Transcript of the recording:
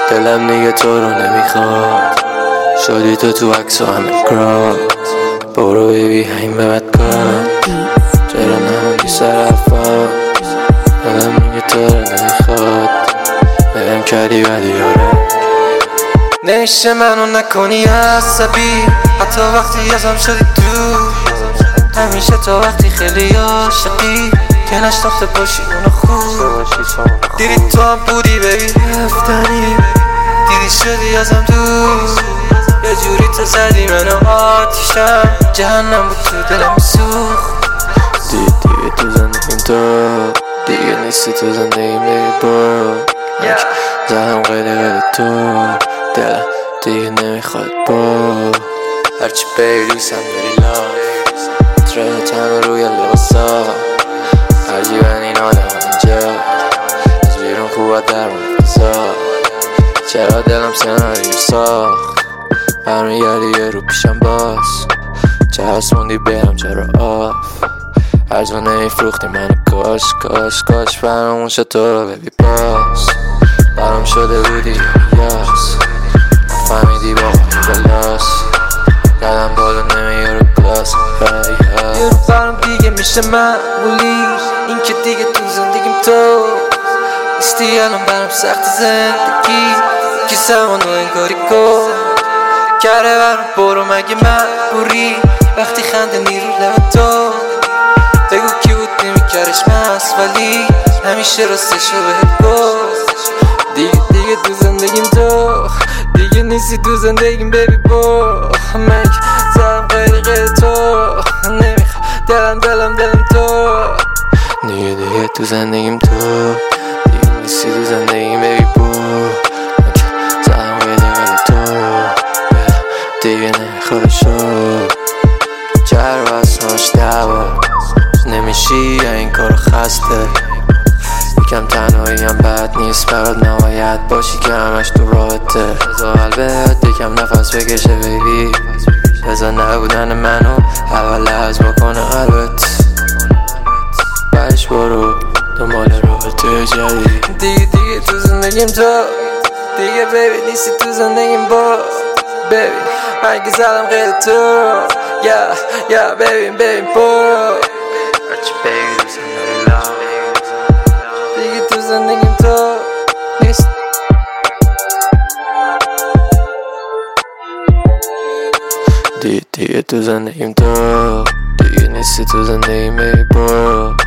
دلم دیگه تو رو نمیخواد، شدی تو عکس و همه کرات. برو بیبی این به بد کن، چرا نموندی سر حرفا؟ دلم دیگه تو رو نمیخواد، برم کردی بدی یاره. نمیشه منو نکنی عصبی، حتی وقتی ازم شدی دور. همیشه تا وقتی خیلی عاشقی که نشناخته باشی اونو خوب. دیدی تو هم بودی بیبی رفتنی، دیدی شدی ازم دور. یه جوری تو زدی منو آتیشم، جهنم بود تو دلم سوخت. دیگه تو زندگیم تو، دیگه نیستی تو زندگیم بیبی برو. زدم قیده تو، دلم دیگه نمیخواد برو. هرچی بیبی دوستم داری لاف، تره تنو روی لباسا. عجیبن این آدم اینجا، از بیرون خوبه در منتظار. چرا دلم سناریو ساخت، برمیگردی یه رو پیشم باز. چه هست موندی برم چرا آف، ارزا نمیفروختی منو کاش کاش کاش. فرامون شد تو رو ببی باز، برام شده بودی یاس. فهمیدی با بلاس، قدم بالا نمیه رو کلاس. یه رو برام دیگه میشه معمولی، این که دیگه تو زندگیم تو نیستی. الان برام سخت زندگی، که زمانو انگاری کن کرده برام. برو مگه مجبوری وقتی خنده نیرو لب تو؟ بگو کی بود نمیکرش مست، ولی همیشه راستشو بهت گفت. دیگه تو زندگیم تو، دیگه نیستی تو زندگیم بیبی برو. مک زدم غیر تو، نمیخواد دلم تو. دیگه تو زندگیم تو، دیگه نیستی تو زندگیم بیبی برو. مک زدم غیر تو، دیگه نمیخواد شد. چرا اسمش دعوا نمیشی یا این کارو خسته؟ یکم تنهاییم بد نیست برات، نباید باشی که همش تو راحته. بذار قلبت یکم نفس بکشه بیبی، بذار نبودن منو اول لحظ بکنه قلبت. برش برو دنبال رابطه جدید. دیگه تو زندگیم تو، دیگه بیبی نیستی تو زندگیم با بیبی. هرگی زدم غیر تو، یا بیبی برو. هرچی بیبی دوستم داری لاف، دیگه تو زندگیم تو نیست. دیگه تو زندگیم تو، دیگه نیستی تو زندگیم بیبی برو.